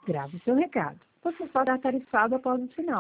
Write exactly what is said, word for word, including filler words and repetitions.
Grave o seu recado. Você só dá tarifado após o sinal.